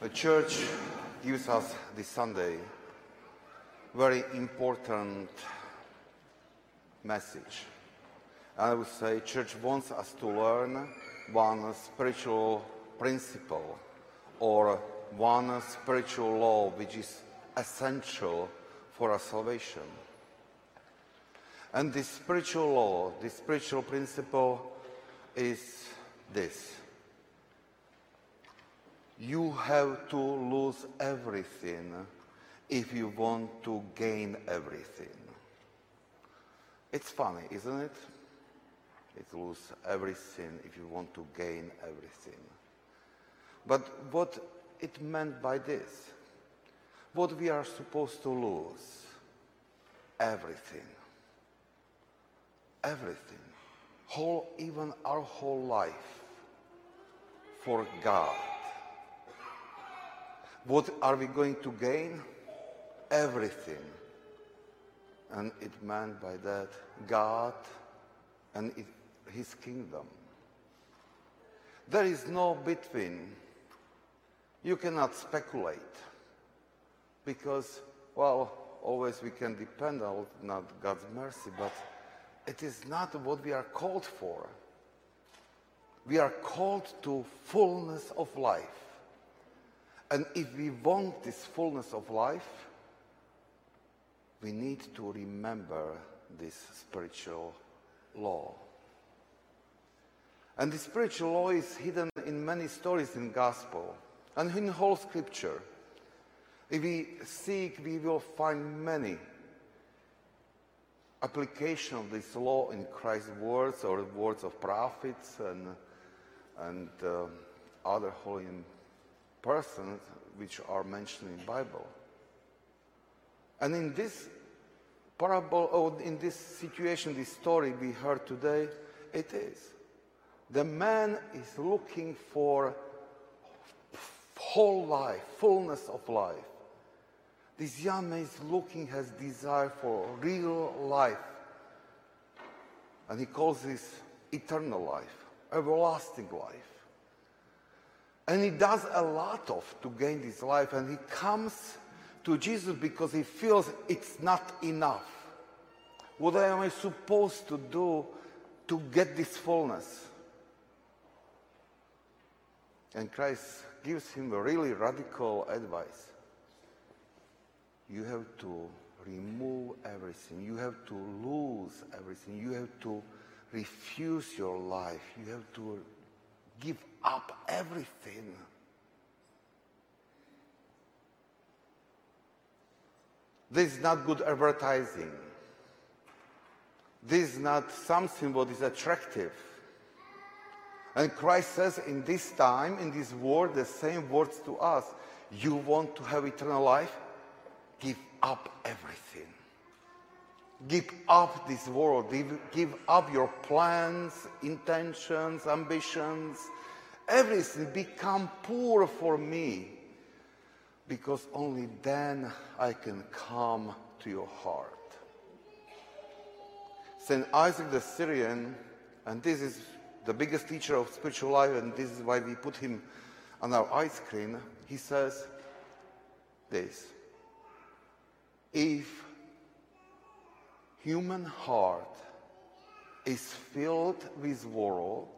The church gives us this Sunday very important message. I would say church wants us to learn one spiritual principle or one spiritual law which is essential for our salvation. And this spiritual law, this spiritual principle is this. You have to lose everything if you want to gain everything. It's funny, isn't it? It's lose everything if you want to gain everything. But what it meant by this, what we are supposed to lose, everything. Everything. Even our whole life for God. What are we going to gain? Everything. And it meant by that God and His kingdom. There is no between. You cannot speculate. Because, always we can depend on not God's mercy, but it is not what we are called for. We are called to fullness of life. And if we want this fullness of life, we need to remember this spiritual law. And the spiritual law is hidden in many stories in the Gospel and in whole Scripture. If we seek, we will find many application of this law in Christ's words or the words of prophets and other holy persons which are mentioned in the Bible. And in this parable, or in this situation, this story we heard today, it is. The man is looking for whole life, fullness of life. This young man is looking, has desire for real life. And he calls this eternal life, everlasting life. And he does a lot to gain this life, and he comes to Jesus because he feels it's not enough. What am I supposed to do to get this fullness? And Christ gives him a really radical advice. You have to remove everything. You have to lose everything. You have to refuse your life. You have to give up everything. This is not good advertising. This is not something what is attractive. And Christ says in this time, in this world, the same words to us. You want to have eternal life? Give up everything. Give up this world. Give up your plans, intentions, ambitions. Everything. Become poor for me. Because only then I can come to your heart. St. Isaac the Syrian, and this is the biggest teacher of spiritual life, and this is why we put him on our eye screen, he says this. If human heart is filled with world,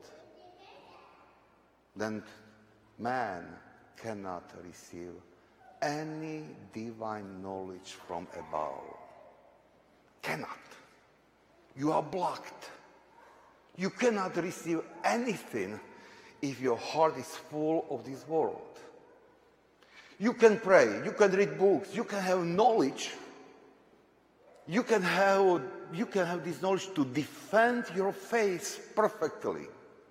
then man cannot receive any divine knowledge from above. Cannot. You are blocked. You cannot receive anything if your heart is full of this world. You can pray, you can read books, you can have knowledge. You can have this knowledge to defend your faith perfectly.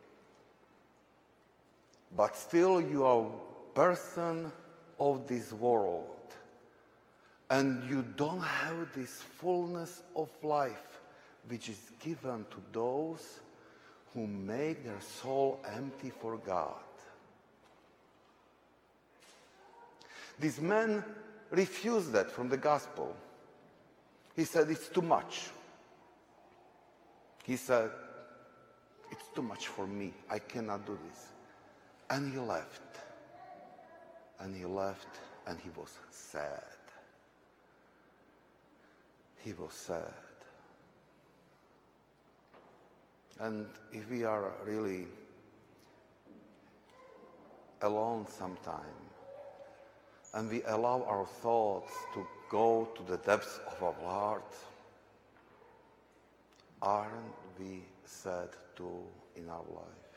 But still you are a person of this world. And you don't have this fullness of life which is given to those who make their soul empty for God. This man refused that from the gospel. He said, it's too much. He said, it's too much for me. I cannot do this. And he left. And he left, and he was sad. He was sad. And if we are really alone sometime, and we allow our thoughts to go to the depths of our heart, aren't we sad too in our life?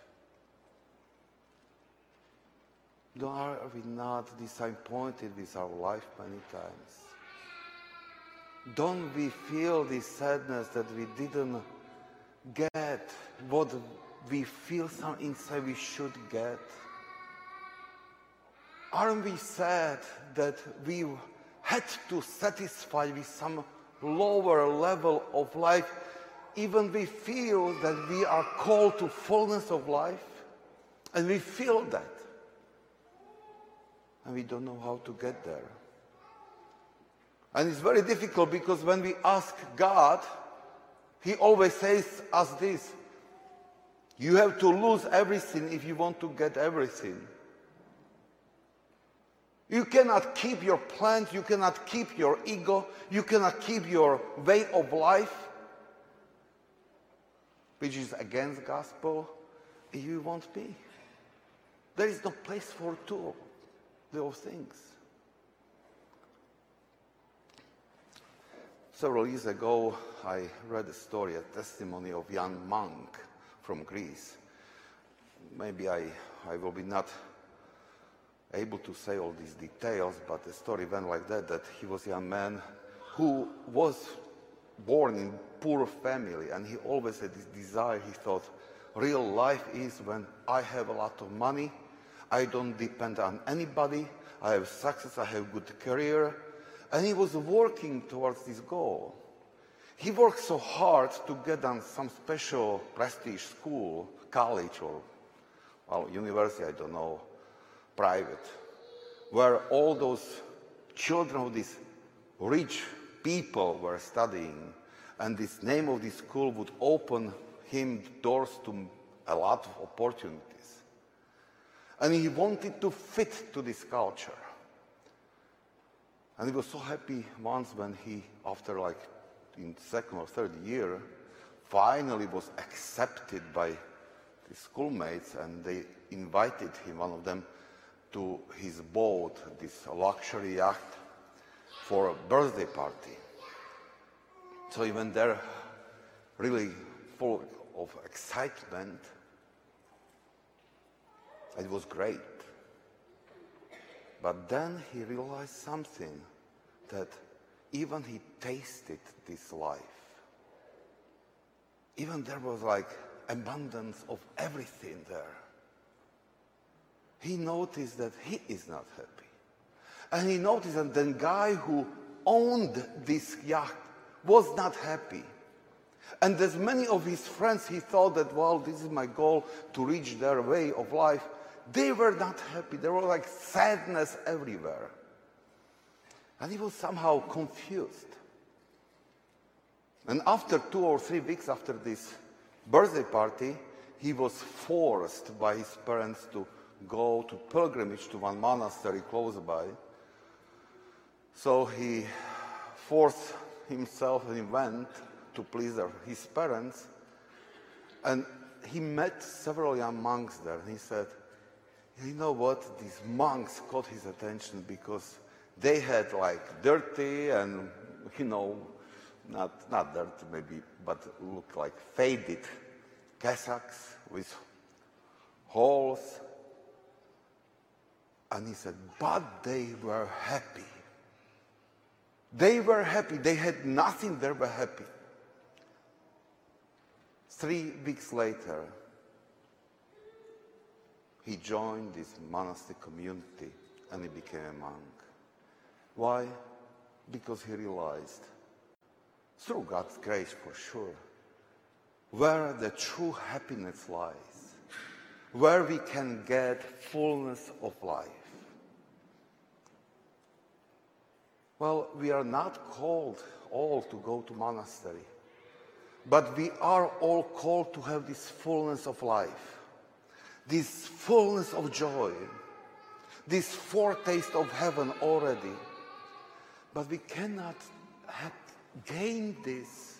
Are we not disappointed with our life many times? Don't we feel this sadness that we didn't get what we feel some inside we should get? Aren't we sad that we had to satisfy with some lower level of life, even we feel that we are called to fullness of life, and we feel that, and we don't know how to get there. And it's very difficult because when we ask God, He always says us this: you have to lose everything if you want to get everything. You cannot keep your plans, you cannot keep your ego, you cannot keep your way of life, which is against gospel, if you want me. There is no place for two of those things. Several years ago, I read a story, a testimony of a young monk from Greece. Maybe I will be not able to say all these details, but the story went like that he was a young man who was born in poor family, and he always had this desire. He thought, real life is when I have a lot of money, I don't depend on anybody, I have success, I have good career. And he was working towards this goal. He worked so hard to get on some special prestige school, college, or, well, university, I don't know, private, where all those children of these rich people were studying. And this name of this school would open him doors to a lot of opportunities. And he wanted to fit to this culture. And he was so happy once when he, after like in second or third year, finally was accepted by his schoolmates, and they invited him, one of them, to his boat, this luxury yacht, for a birthday party. So he went there really full of excitement. It was great. But then he realized something, that even he tasted this life. Even there was like abundance of everything there. He noticed that he is not happy. And he noticed that the guy who owned this yacht was not happy. And as many of his friends, he thought that, well, this is my goal, to reach their way of life. They were not happy. There was like sadness everywhere. And he was somehow confused. And after 2 or 3 weeks after this birthday party, he was forced by his parents to go to pilgrimage to one monastery close by. So he forced himself and he went to please his parents. And he met several young monks there. And he said, you know what? These monks caught his attention because they had like dirty and, you know, not dirty maybe, but looked like faded cassocks with holes. And he said, but they were happy. They were happy. They had nothing, they were happy. 3 weeks later, he joined this monastic community and he became a monk. Why? Because he realized, through God's grace for sure, where the true happiness lies, where we can get fullness of life. Well, we are not called all to go to monastery, but we are all called to have this fullness of life, this fullness of joy, this foretaste of heaven already. But we cannot gain this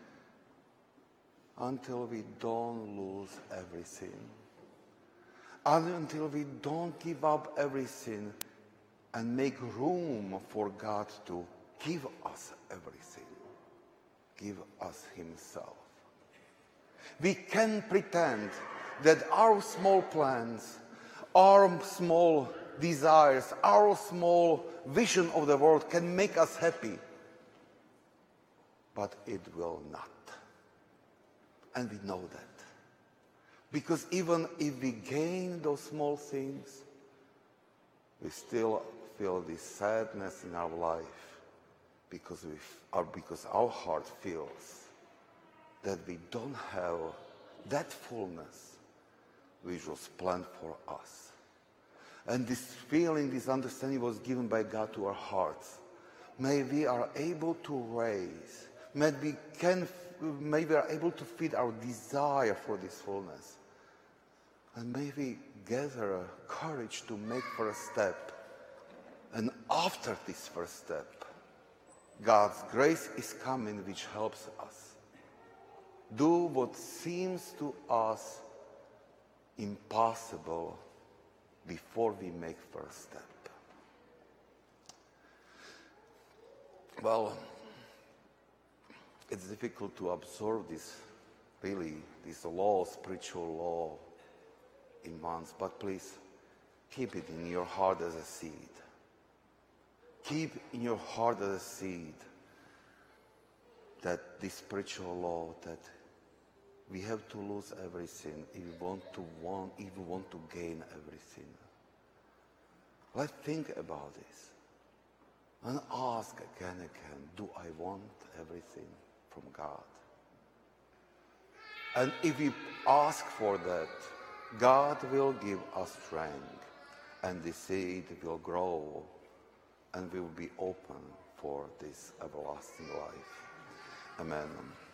until we don't lose everything. Until we don't give up everything and make room for God to give us everything. Give us Himself. We can pretend that our small plans, our small desires, our small vision of the world can make us happy. But it will not. And we know that. Because even if we gain those small things, we still feel this sadness in our life because our heart feels that we don't have that fullness which was planned for us. And this feeling, this understanding was given by God to our hearts. May we are able to raise, may we are able to feed our desire for this fullness. And may we gather courage to make first step. And after this first step, God's grace is coming which helps us do what seems to us impossible before we make first step. Well, it's difficult to absorb this law, spiritual law in once, but please keep it in your heart as a seed. Keep in your heart as a seed that this spiritual law, that we have to lose everything if we want to gain everything. Let's think about this and ask again, do I want everything from God? And if we ask for that, God will give us strength, and the seed will grow, and we will be open for this everlasting life. Amen.